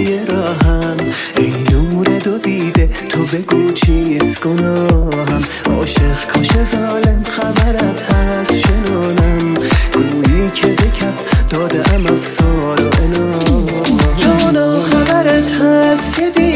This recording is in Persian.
توی راهم، ای نور دو دیده تو بگو چیست گناهم. عاشق کاش ظالم خبرت هست شنانم، گویی که ذکر دادم افسار و انام. جانا خبرت هست که